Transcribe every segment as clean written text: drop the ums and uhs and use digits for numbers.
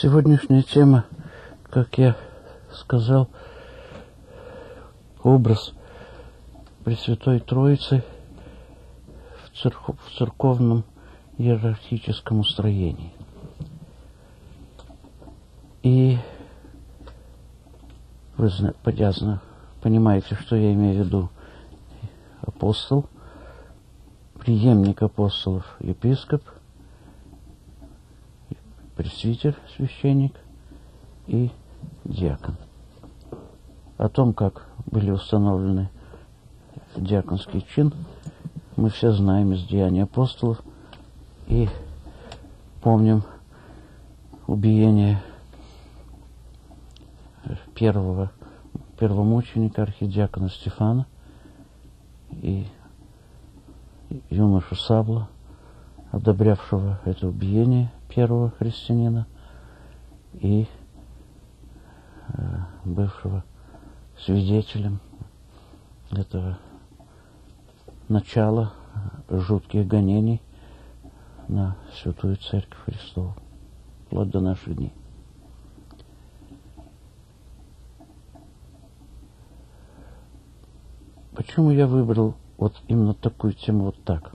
Сегодняшняя тема, как я сказал, образ Пресвятой Троицы в церковном иерархическом устроении. И вы понимаете, что я имею в виду. Апостол, преемник апостолов, епископ, пресвитер, священник и диакон. О том, как были установлены диаконский чин, мы все знаем из Деяний апостолов и помним убиение первомученика, архидиакона Стефана и юношу Савла, одобрявшего это убиение первого христианина и бывшего свидетелем этого начала жутких гонений на Святую Церковь Христову, вплоть до наших дней. Почему я выбрал вот именно такую тему вот так?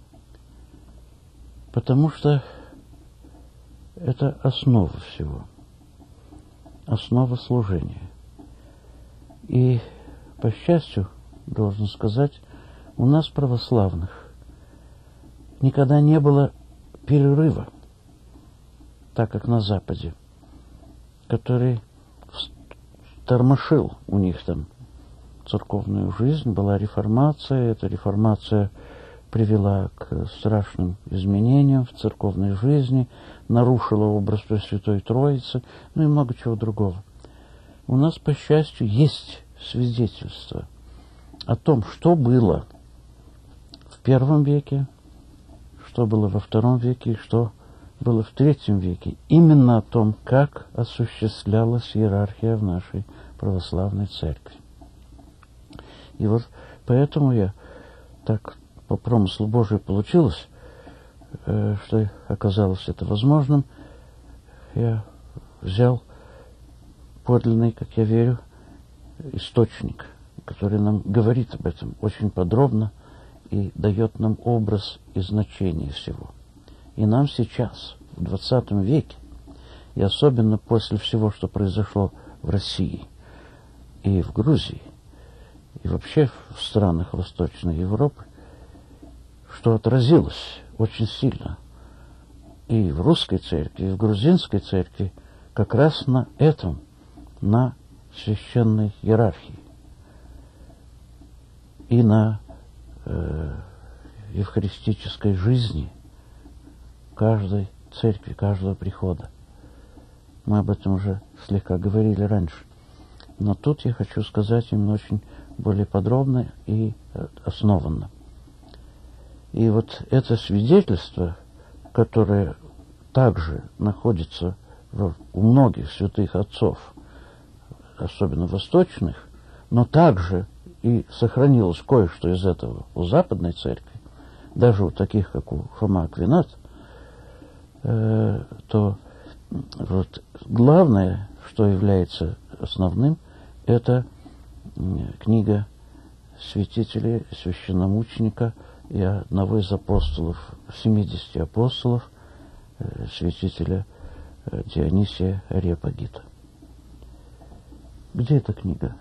Потому что это основа всего, основа служения. И, по счастью, должен сказать, у нас, православных, никогда не было перерыва, так как на Западе, который тормошил у них там церковную жизнь, была реформация. Эта реформация привела к страшным изменениям в церковной жизни, нарушила образ Пресвятой Троицы, ну и много чего другого. У нас, по счастью, есть свидетельство о том, что было в первом веке, что было во втором веке и что было в третьем веке. Именно о том, как осуществлялась иерархия в нашей православной церкви. И вот поэтому я так по промыслу Божию получилось, что оказалось это возможным. Я взял подлинный, как я верю, источник, который нам говорит об этом очень подробно и дает нам образ и значение всего. И нам сейчас, в 20 веке, и особенно после всего, что произошло в России и в Грузии, и вообще в странах Восточной Европы, что отразилось очень сильно и в русской церкви, и в грузинской церкви, как раз на этом, на священной иерархии и на евхаристической жизни каждой церкви, каждого прихода. Мы об этом уже слегка говорили раньше. Но тут я хочу сказать именно очень более подробно и основанно. И вот это свидетельство, которое также находится у многих святых отцов, особенно восточных, но также и сохранилось кое-что из этого у Западной Церкви, даже у таких, как у Фома Аквинат, то вот главное, что является основным, это книга святителя, священномученика и одного из апостолов, 70 апостолов, святителя Дионисия Ареопагита. Где эта книга?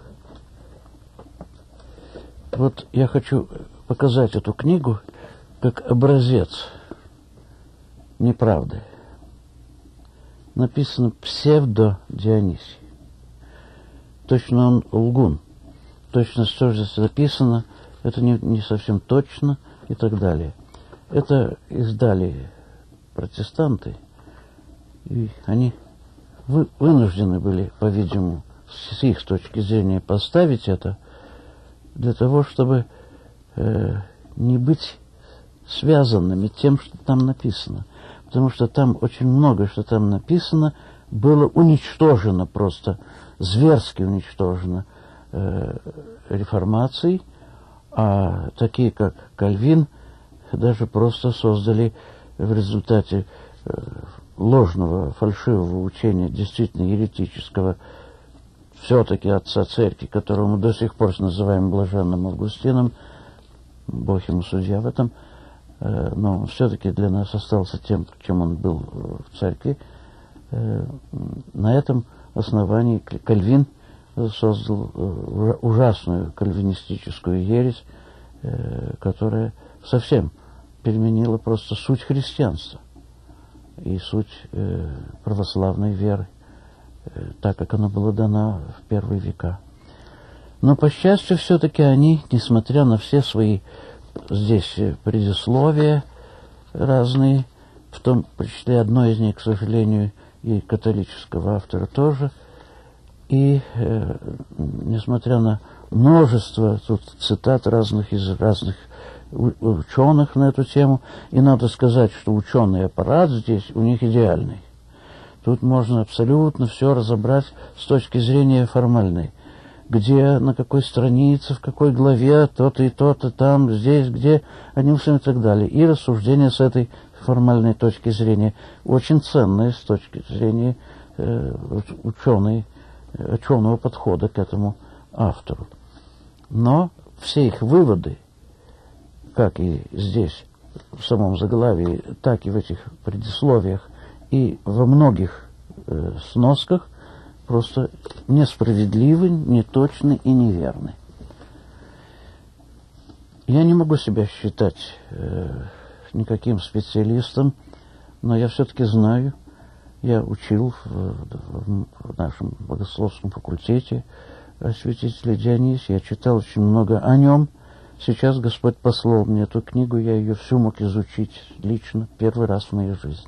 Вот я хочу показать эту книгу как образец неправды. Написано псевдо-Дионисий. Точно он лгун. Точно что здесь написано, это не совсем точно и так далее. Это издали протестанты, и они вынуждены были, по-видимому, с их точки зрения поставить это для того, чтобы не быть связанными тем, что там написано. Потому что там очень много, что там написано, было уничтожено просто, зверски уничтожено реформацией, а такие, как Кальвин, даже просто создали в результате ложного, фальшивого учения, действительно еретического, все-таки отца церкви, которого мы до сих пор называем блаженным Августином, Бог ему судья в этом, но все-таки для нас остался тем, чем он был в церкви. На этом основании Кальвин создал ужасную кальвинистическую ересь, которая совсем переменила просто суть христианства и суть православной веры, так как она была дана в первые века. Но, по счастью, все-таки они, несмотря на все свои здесь предисловия разные, в том числе одно из них, к сожалению, и католического автора тоже, и несмотря на множество тут цитат разных из разных ученых на эту тему, и надо сказать, что ученый аппарат здесь у них идеальный. Тут можно абсолютно все разобрать с точки зрения формальной. Где, на какой странице, в какой главе, то-то и то-то, там, здесь, где, одним словом и так далее. И рассуждение с этой формальной точки зрения очень ценное с точки зрения ученого подхода к этому автору. Но все их выводы, как и здесь, в самом заглавии, так и в этих предисловиях, и во многих сносках, просто несправедливы, неточны и неверны. Я не могу себя считать никаким специалистом, но я все-таки знаю, я учил в нашем богословском факультете святителя Дионисия, я читал очень много о нем. Сейчас Господь послал мне эту книгу, я ее всю мог изучить лично, первый раз в моей жизни.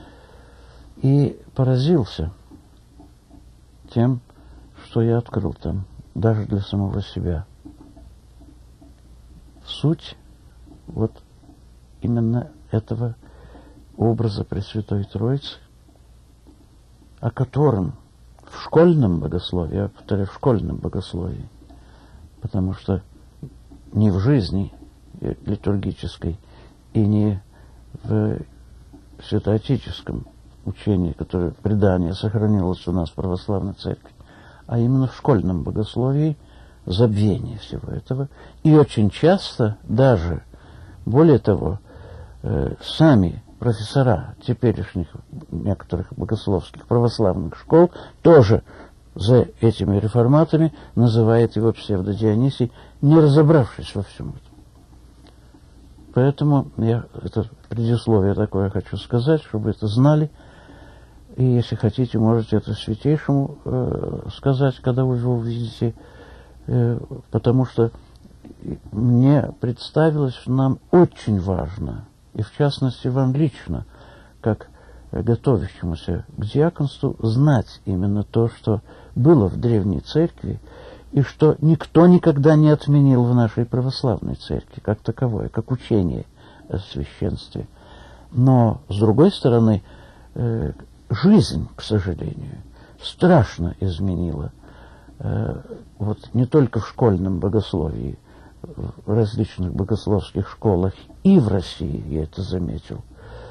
И поразился тем, что я открыл там, даже для самого себя. Суть вот именно этого образа Пресвятой Троицы, о котором в школьном богословии, я повторяю, в школьном богословии, потому что не в жизни литургической и не в святоотеческом учение, которое предание сохранилось у нас в православной церкви, а именно в школьном богословии забвение всего этого. И очень часто даже, более того, сами профессора теперешних некоторых богословских православных школ тоже за этими реформатами называют его псевдодионисий, не разобравшись во всем этом. Поэтому я это предисловие такое хочу сказать, чтобы это знали. И если хотите, можете это святейшему сказать, когда вы его увидите, потому что мне представилось, что нам очень важно, и в частности вам лично, как готовящемуся к диаконству, знать именно то, что было в Древней Церкви, и что никто никогда не отменил в нашей православной церкви, как таковое, как учение о священстве. Но, с другой стороны, жизнь, к сожалению, страшно изменила. Вот не только в школьном богословии, в различных богословских школах, и в России, я это заметил,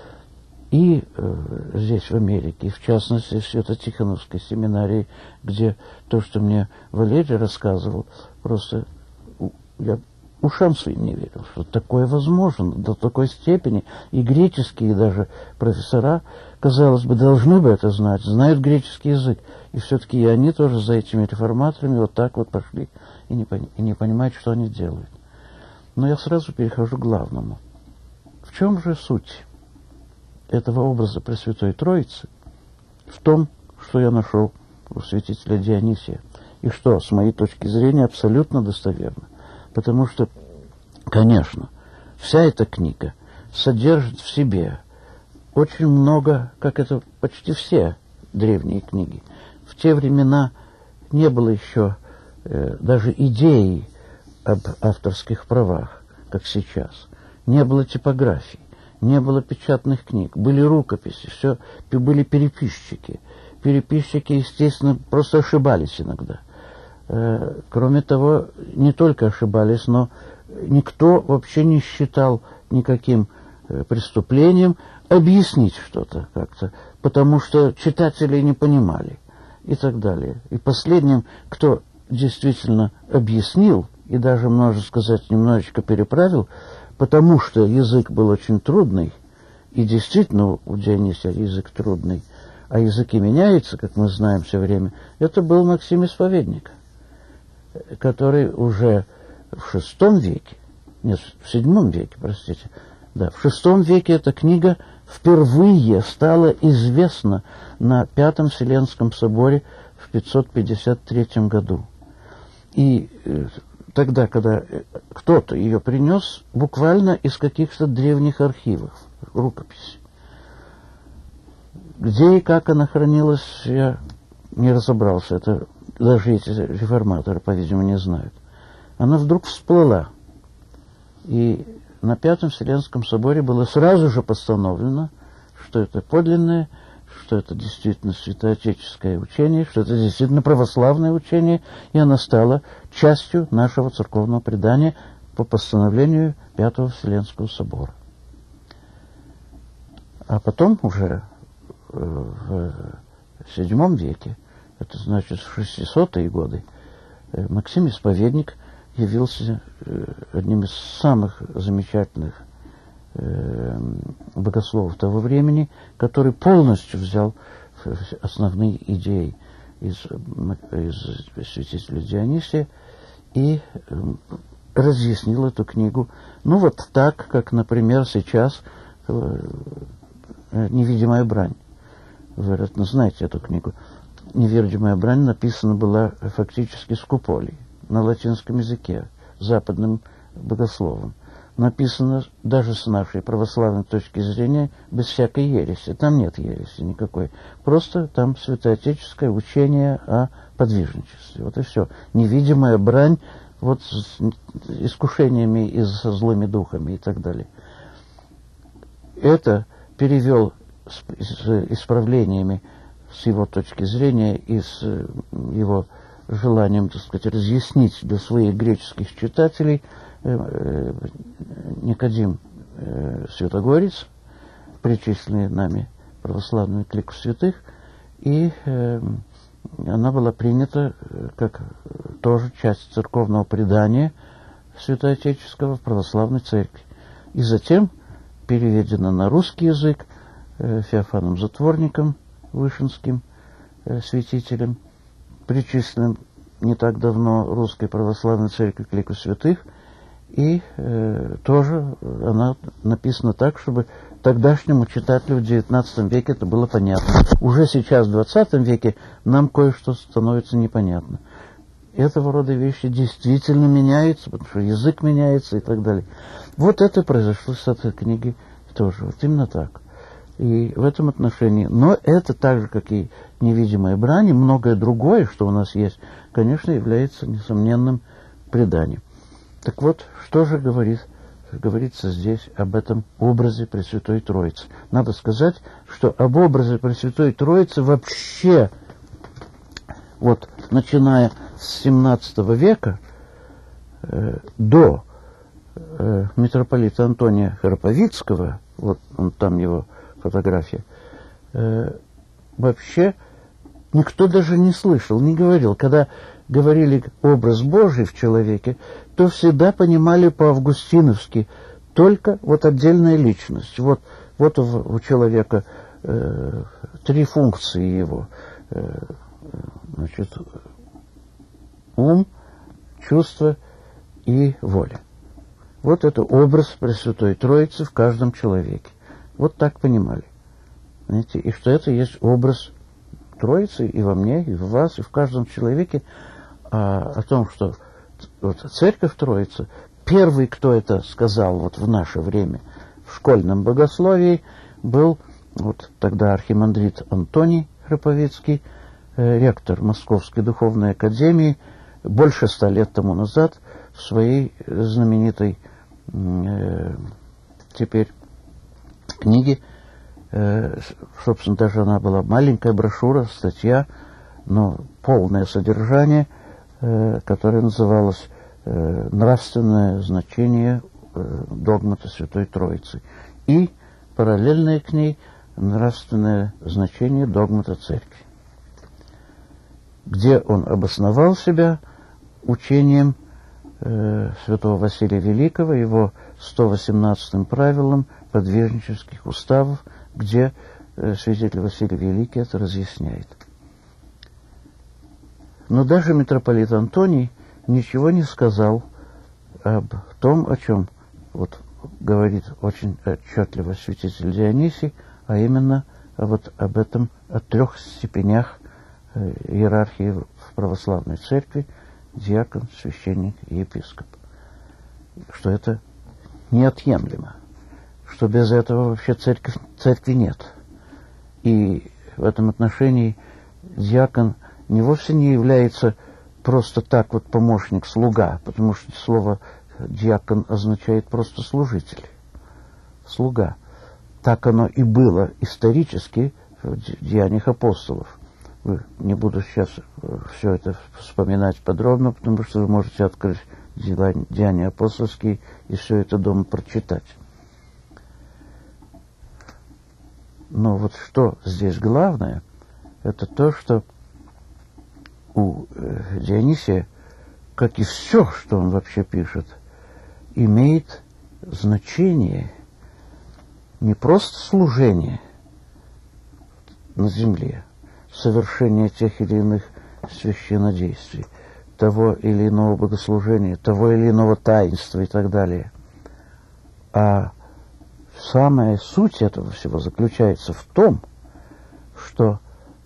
и здесь, в Америке, и в частности, в Свято-Тихоновской семинарии, где то, что мне Валерий рассказывал, просто я ушам своим не верил, что такое возможно до такой степени. И греческие даже профессора, казалось бы, должны бы это знать, знают греческий язык. И все-таки и они тоже за этими реформаторами вот так вот пошли и не понимают, что они делают. Но я сразу перехожу к главному. В чем же суть этого образа Пресвятой Троицы? В том, что я нашел у святителя Дионисия, и что, с моей точки зрения, абсолютно достоверно. Потому что, конечно, вся эта книга содержит в себе очень много, как это почти все древние книги. В те времена не было еще даже идеи об авторских правах, как сейчас. Не было типографий, не было печатных книг, были рукописи, все, были переписчики. Переписчики, естественно, просто ошибались иногда. Кроме того, не только ошибались, но никто вообще не считал никаким преступлением объяснить что-то как-то, потому что читатели не понимали и так далее. И последним, кто действительно объяснил, и даже, можно сказать, немножечко переправил, потому что язык был очень трудный, и действительно у Дионисия язык трудный, а языки меняются, как мы знаем все время, это был Максим Исповедник, который уже в VI веке, нет, в VII веке, простите, да, в VI веке эта книга впервые стала известна на Пятом Вселенском соборе в 553 году. И тогда, когда кто-то ее принес, буквально из каких-то древних архивов, рукописи. Где и как она хранилась, я не разобрался. Это даже эти реформаторы, по-видимому, не знают. Она вдруг всплыла. И на Пятом Вселенском соборе было сразу же постановлено, что это подлинное, что это действительно святоотеческое учение, что это действительно православное учение, и она стала частью нашего церковного предания по постановлению Пятого Вселенского собора. А потом уже в VII веке, это значит в 600-е годы, Максим Исповедник явился одним из самых замечательных богословов того времени, который полностью взял основные идеи из святителя Дионисия и разъяснил эту книгу. Ну вот так, как, например, сейчас «Невидимая брань». Вы, вероятно, знаете эту книгу. «Невидимая брань» написана была фактически с куполей на латинском языке, западным богословом. Написано даже с нашей православной точки зрения без всякой ереси. Там нет ереси никакой. Просто там святоотеческое учение о подвижничестве. Вот и все. Невидимая брань вот с искушениями и со злыми духами и так далее. Это перевел с исправлениями с его точки зрения и с его желанием, так сказать, разъяснить для своих греческих читателей Никодим Святогорец, причисленный нами православную клику святых, и она была принята как тоже часть церковного предания святоотеческого в православной церкви. И затем переведена на русский язык Феофаном Затворником, вышинским святителем, причисленным не так давно Русской Православной Церкви к лику святых, и тоже она написана так, чтобы тогдашнему читателю в XIX веке это было понятно. Уже сейчас, в XX веке, нам кое-что становится непонятно. Этого рода вещи действительно меняются, потому что язык меняется и так далее. Вот это произошло с этой книгой тоже. Вот именно так. И в этом отношении. Но это так же, как и «Невидимая брань», и многое другое, что у нас есть, конечно, является несомненным преданием. Так вот, что же говорится здесь об этом образе Пресвятой Троицы? Надо сказать, что об образе Пресвятой Троицы вообще, вот начиная с XVII века до митрополита Антония Храповицкого, вот там его фотография, вообще никто даже не слышал, не говорил. Когда говорили образ Божий в человеке, то всегда понимали по-августиновски только вот отдельная личность. Вот у человека три функции его. Значит, ум, чувство и воля. Вот это образ Пресвятой Троицы в каждом человеке. Вот так понимали. Знаете, и что это есть образ Троицы и во мне, и в вас, и в каждом человеке, о том, что вот Церковь Троицы, первый, кто это сказал вот в наше время в школьном богословии, был вот тогда архимандрит Антоний Храповицкий, ректор Московской духовной академии, больше 100 лет тому назад в своей знаменитой теперь книге, собственно, даже она была маленькая брошюра, статья, но полное содержание, которое называлось «Нравственное значение догмата Святой Троицы». и параллельное к ней нравственное значение догмата церкви, где он обосновал себя учением святого Василия Великого, его 118-м правилом подвижнических уставов, где святитель Василий Великий это разъясняет. Но даже митрополит Антоний ничего не сказал об том, о чем вот говорит очень отчетливо святитель Дионисий, а именно вот об этом, о 3 степенях иерархии в православной церкви: диакон, священник и епископ. Что это неотъемлемо, что без этого вообще церкви нет. И в этом отношении диакон вовсе не является просто так вот помощник, слуга, потому что слово диакон означает просто служитель, слуга. Так оно и было исторически в Деяниях апостолов. Не буду сейчас все это вспоминать подробно, потому что вы можете открыть Деяния апостольские и все это дома прочитать. Но вот что здесь главное, это то, что у Дионисия, как и все, что он вообще пишет, имеет значение не просто служение на земле, совершение тех или иных священнодействий, того или иного богослужения, того или иного таинства и так далее. А самая суть этого всего заключается в том, что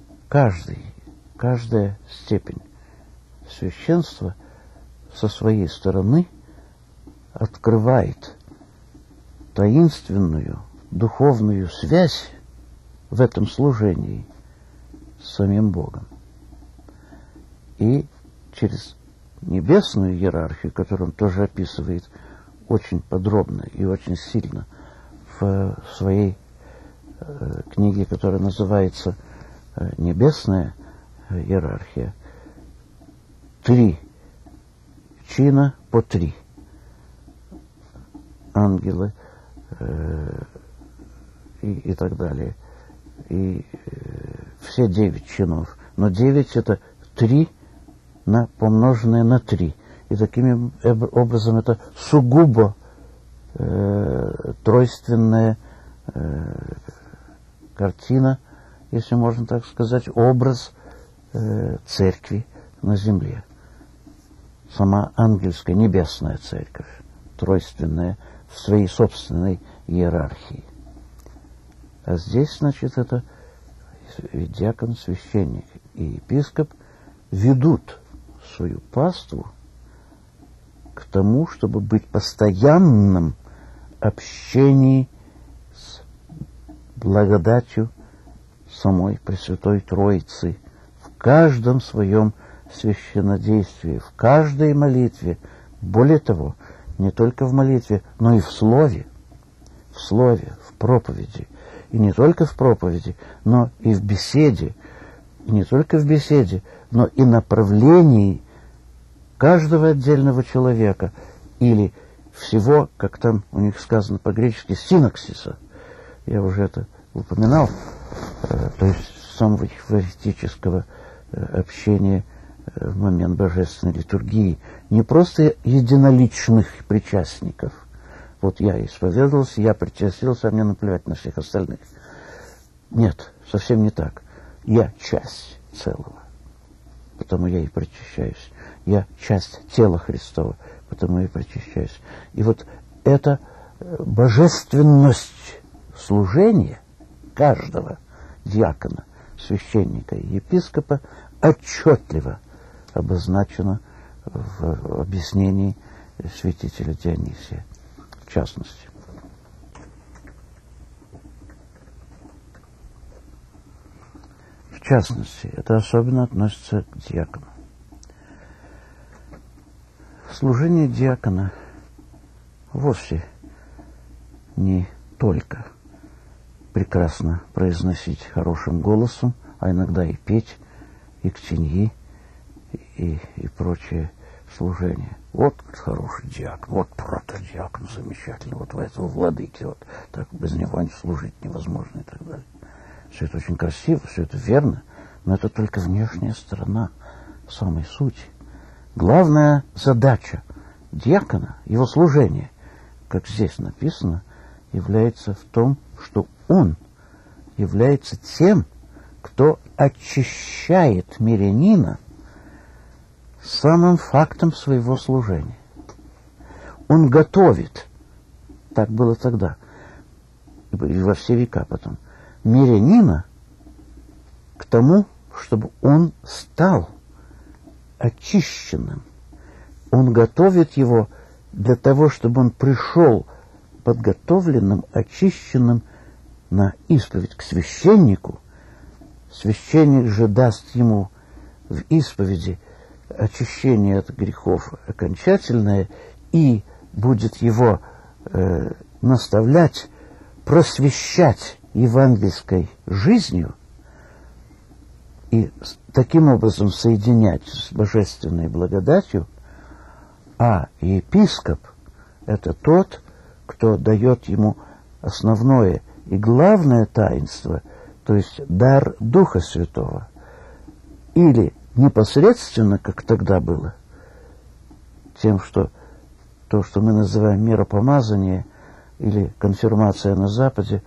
каждая степень священства со своей стороны открывает таинственную духовную связь в этом служении с самим Богом. И через небесную иерархию, которую он тоже описывает очень подробно и очень сильно в своей книге, которая называется «Небесная иерархия», 3 чина по 3 ангелы и так далее. И все 9 чинов. Но 9 это 3 помноженное на 3. И таким образом это сугубо тройственная картина, если можно так сказать, образ церкви на земле. Сама ангельская небесная церковь, тройственная в своей собственной иерархии. А здесь, значит, это диакон, священник и епископ ведут свою паству к тому, чтобы быть постоянным общении с благодатью самой Пресвятой Троицы в каждом своем священнодействии, в каждой молитве. Более того, не только в молитве, но и в слове, в проповеди. И не только в проповеди, но и в беседе. И не только в беседе, но и направлении каждого отдельного человека или всего, как там у них сказано по-гречески, синаксиса. Я уже это упоминал, то есть самого евхаристического общения в момент божественной литургии. Не просто единоличных причастников. Вот я исповедовался, я причастился, а мне наплевать на всех остальных. Нет, совсем не так. Я часть целого, потому я и причащаюсь. Я часть тела Христова, потому я и причащаюсь. И вот эта божественность служения каждого диакона, священника и епископа отчетливо обозначена в объяснении святителя Дионисия, в частности. В частности, это особенно относится к диакону. Служение диакона вовсе не только прекрасно произносить хорошим голосом, а иногда и петь, и ктеньи, и прочее служение. Вот хороший диакон, вот протодиакон замечательный, вот у этого владыки, вот так без него служить невозможно и так далее. Все это очень красиво, все это верно, но это только внешняя сторона самой сути. Главная задача диакона, его служение, как здесь написано, является в том, что он является тем, кто очищает мирянина самым фактом своего служения. Он готовит, так было тогда, и во все века потом, мирянина к тому, чтобы он стал очищенным. Он готовит его для того, чтобы он пришел подготовленным, очищенным на исповедь к священнику. Священник же даст ему в исповеди очищение от грехов окончательное и будет его наставлять, просвещать евангельской жизнью и таким образом соединять с божественной благодатью. А епископ – это тот, кто дает ему основное и главное таинство, то есть дар Духа Святого. Или непосредственно, как тогда было, тем, что то, что мы называем миропомазание или конфирмация на Западе,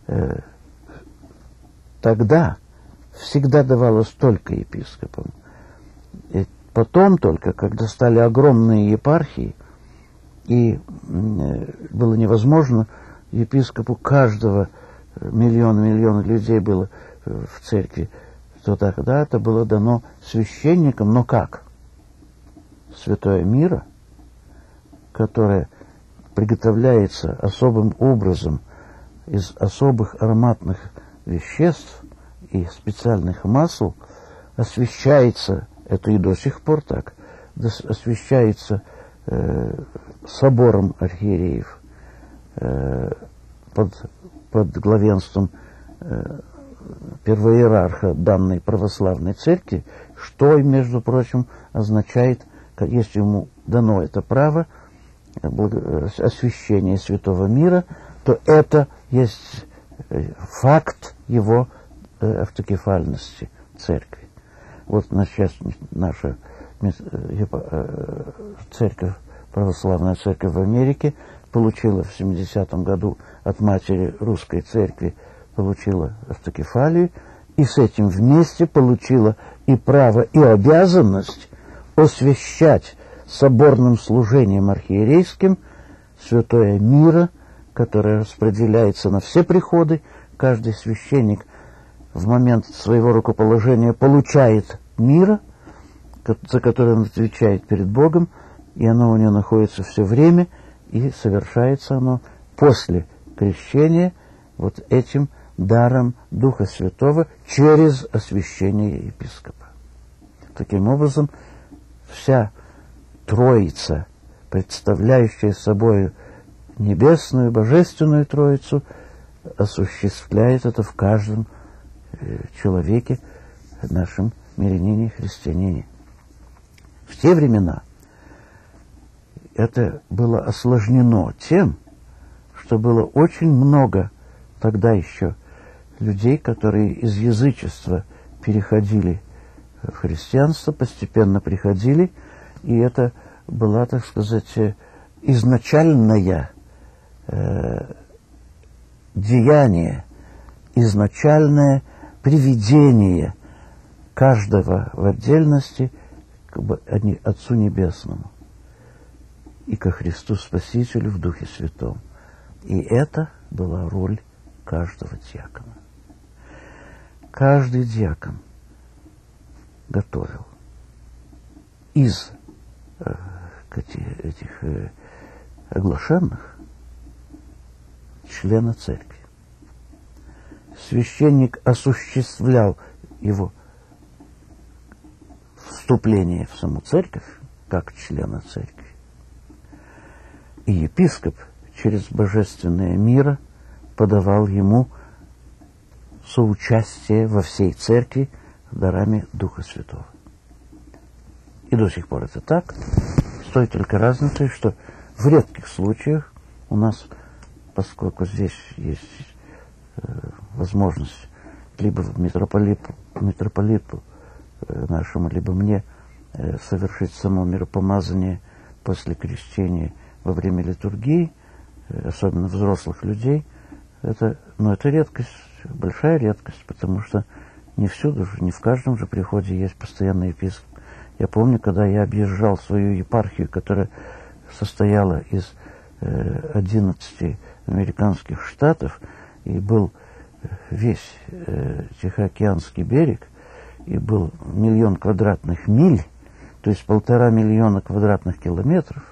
тогда всегда давалось только епископам. И потом только, когда стали огромные епархии, и было невозможно епископу каждого миллиона людей было в церкви, то тогда это было дано священникам. Но как? Святое мира, которое приготовляется особым образом из особых ароматных веществ и специальных масел, освящается, это и до сих пор так, освящается собором архиереев под главенством первоиерарха данной православной церкви, что, между прочим, означает, если ему дано это право, освящение святого мира, то это есть факт его автокефальности церкви. Вот сейчас наша церковь, православная церковь в Америке получила в 70-м году от матери русской церкви, получила автокефалию, и с этим вместе получила и право, и обязанность освящать соборным служением архиерейским святое мира, которое распределяется на все приходы. Каждый священник в момент своего рукоположения получает мира, за который он отвечает перед Богом, и оно у него находится все время, и совершается оно после крещения вот этим даром Духа Святого через освящение епископа. Таким образом, вся Троица, представляющая собой небесную, божественную Троицу, осуществляет это в каждом человеке, нашем мирянине, христианине. В те времена это было осложнено тем, что было очень много тогда еще людей, которые из язычества переходили в христианство, постепенно приходили, и это была, так сказать, изначальное деяние, изначальное приведение каждого в отдельности к Отцу Небесному и ко Христу Спасителю в Духе Святом. И это была роль каждого диакона. Каждый диакон готовил из этих оглашенных члена церкви. Священник осуществлял его вступление в саму церковь, как члена церкви. И епископ через божественное миро подавал ему соучастие во всей церкви дарами Духа Святого. И до сих пор это так. С той только разницей, что в редких случаях у нас, поскольку здесь есть возможность либо митрополиту нашему, либо мне совершить само миропомазание после крещения во время литургии, особенно взрослых людей, это редкость, большая редкость, потому что не всюду же, не в каждом же приходе есть постоянный епископ. Я помню, когда я объезжал свою епархию, которая состояла из 11 американских штатов, и был весь Тихоокеанский берег, и был 1 миллион квадратных миль, то есть 1,5 миллиона квадратных километров,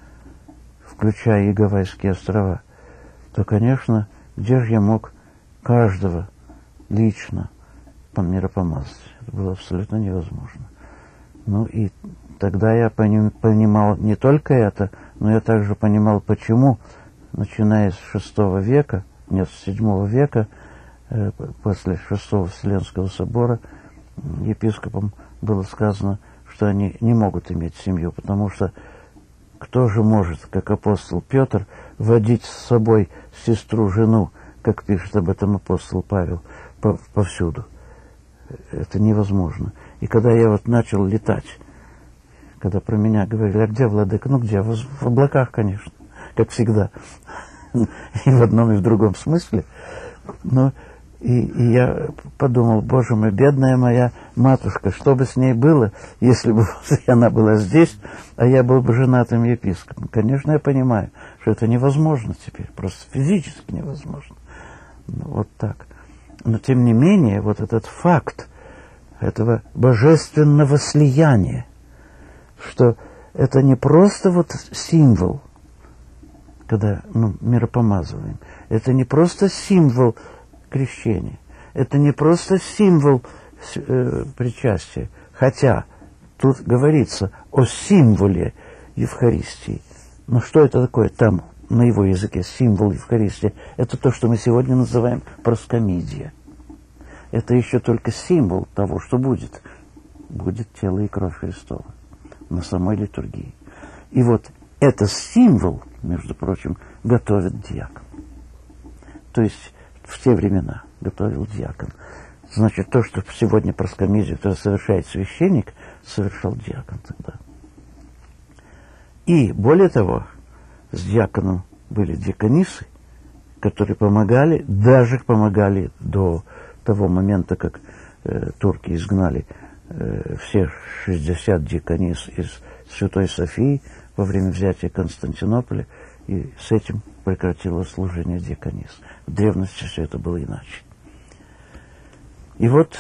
включая и Гавайские острова, то, конечно, где же я мог каждого лично миропомазать? Это было абсолютно невозможно. Ну и тогда я понимал не только это, но я также понимал, почему, начиная с VI века, нет, с VII века, после VI Вселенского собора, епископам было сказано, что они не могут иметь семью, потому что кто же может, как апостол Петр, водить с собой сестру-жену, как пишет об этом апостол Павел, повсюду? Это невозможно. И когда я вот начал летать, когда про меня говорили, а где владыка? Ну где? В облаках, конечно, как всегда. И в одном, и в другом смысле. Но и я подумал, боже мой, бедная моя матушка, что бы с ней было, если бы она была здесь, а я был бы женатым епископом. Конечно, я понимаю, что это невозможно теперь, просто физически невозможно. Ну, вот так. Но тем не менее, вот этот факт этого божественного слияния, что это не просто вот символ, когда мы миропомазываем, это не просто символ крещения, это не просто символ причастия, хотя тут говорится о символе Евхаристии. Но что это такое там, на его языке, символ Евхаристии? Это то, что мы сегодня называем проскомидия. Это еще только символ того, что будет. Будет тело и кровь Христова на самой литургии. И вот этот символ, между прочим, готовит диакон. То есть в те времена готовил диакон. Значит, то, что сегодня проскомидию совершает священник, совершал диакон тогда. И более того, с диаконом были диаконисы, которые помогали, даже помогали до того момента, как турки изгнали все 60 диаконис из Святой Софии во время взятия Константинополя, и с этим прекратилось служение диаконис. В древности все это было иначе. И вот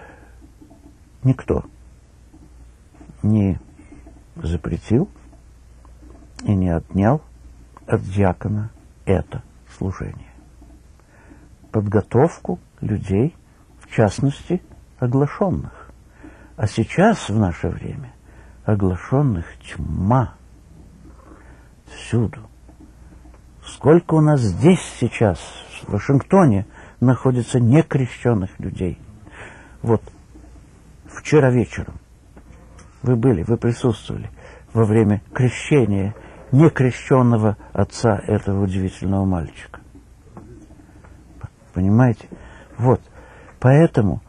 никто не запретил и не отнял от диакона это служение. Подготовку людей, в частности, оглашенных. А сейчас, в наше время, оглашенных тьма. Всюду. Сколько у нас здесь сейчас, в Вашингтоне, находится некрещенных людей. Вот вчера вечером вы присутствовали во время крещения некрещенного отца этого удивительного мальчика. Понимаете? Вот. Поэтому,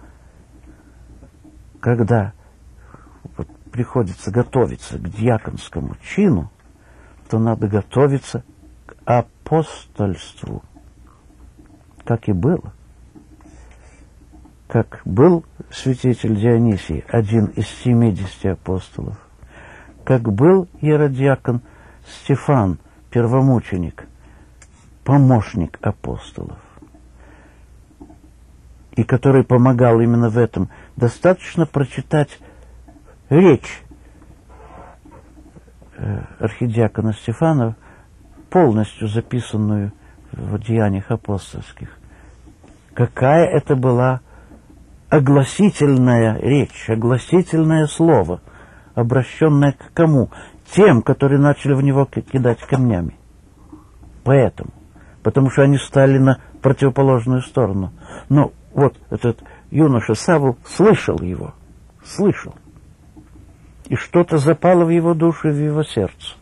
когда вот приходится готовиться к диаконскому чину, то надо готовиться к апостольству, как и было. Как был святитель Дионисий, один из 70 апостолов, как был иеродиакон Стефан, первомученик, помощник апостолов, и который помогал именно в этом. Достаточно прочитать речь архидиакона Стефана, полностью записанную в Деяниях апостольских. Какая это была огласительная речь, огласительное слово, обращенное к кому? Тем, которые начали в него кидать камнями. Поэтому. Потому что они стали на противоположную сторону. Но вот этот юноша Савл слышал его. Слышал. и что-то запало в его душу и в его сердце.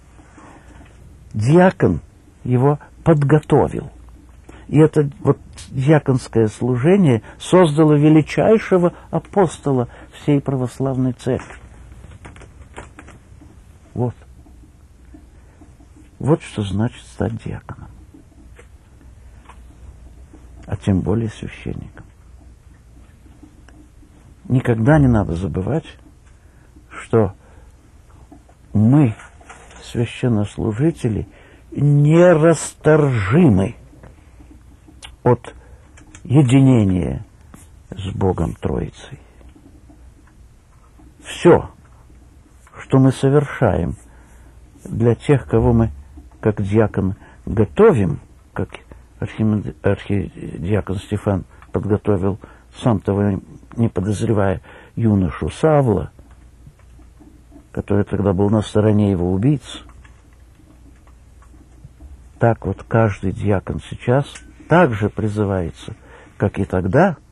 Диакон его подготовил. И это вот диаконское служение создало величайшего апостола всей православной церкви. Вот. Вот что значит стать диаконом. А тем более священником. Никогда не надо забывать, что мы, священнослужители, нерасторжимы от единения с Богом Троицей. Все, что мы совершаем для тех, кого мы, как диакон, готовим, как архидиакон Стефан подготовил, сам того не подозревая, юношу Савла, который тогда был на стороне его убийц. Так вот каждый диакон сейчас также призывается, как и тогда,